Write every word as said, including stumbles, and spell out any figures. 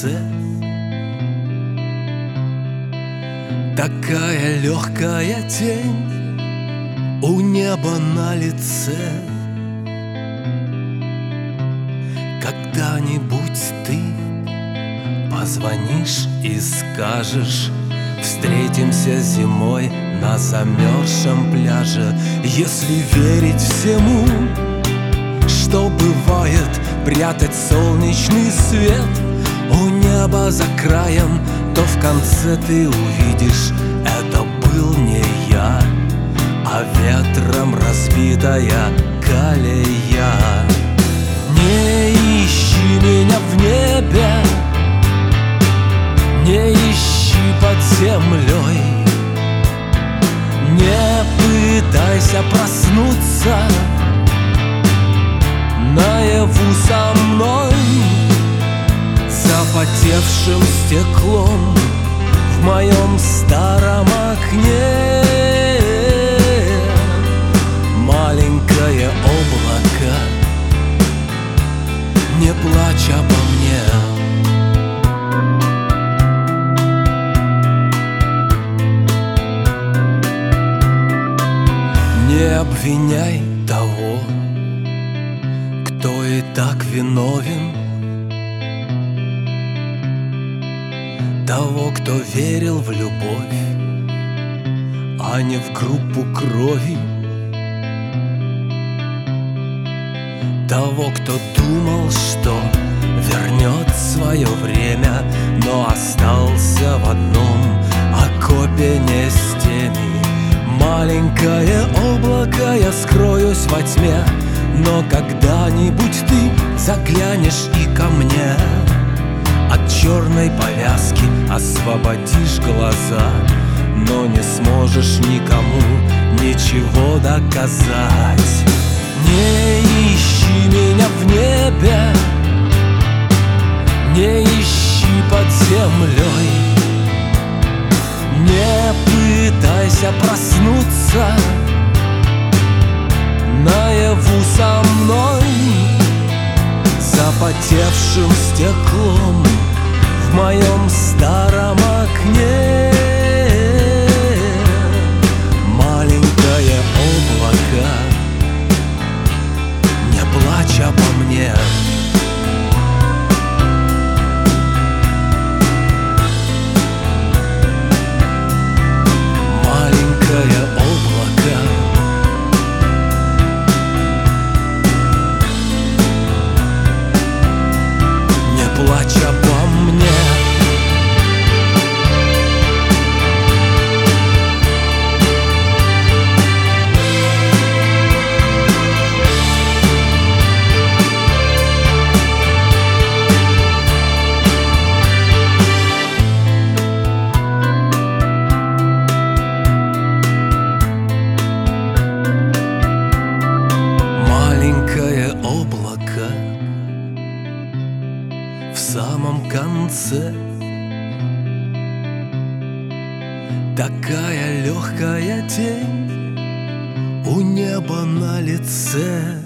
лице. Такая легкая тень у неба на лице. Когда-нибудь ты позвонишь и скажешь: встретимся зимой на замерзшем пляже. Если верить всему, что бывает, прятать солнечный свет у неба за краем, то в конце ты увидишь: это был не я, а ветром разбитая колея. Не ищи меня в небе, не ищи под землей, не пытайся проснуться наяву со мной. Запотевшим стеклом в моем старом окне маленькое облако, не плачь обо мне. Не обвиняй того, кто и так виновен, того, кто верил в любовь, а не в группу крови, того, кто думал, что вернет свое время, но остался в одном окопе не с теми. Маленькое облако, я скроюсь во тьме, но когда-нибудь ты заглянешь и ко мне. От черной повязки освободишь глаза, но не сможешь никому ничего доказать. Не ищи меня в небе, не ищи под землей, не пытайся проснуться наяву со мной. Запотевшим стеклом в моем старом окне маленькое облако, не плачь обо мне. Маленькое облако, не плачь обо мне. Маленькое облако в самом конце, такая легкая тень у неба на лице.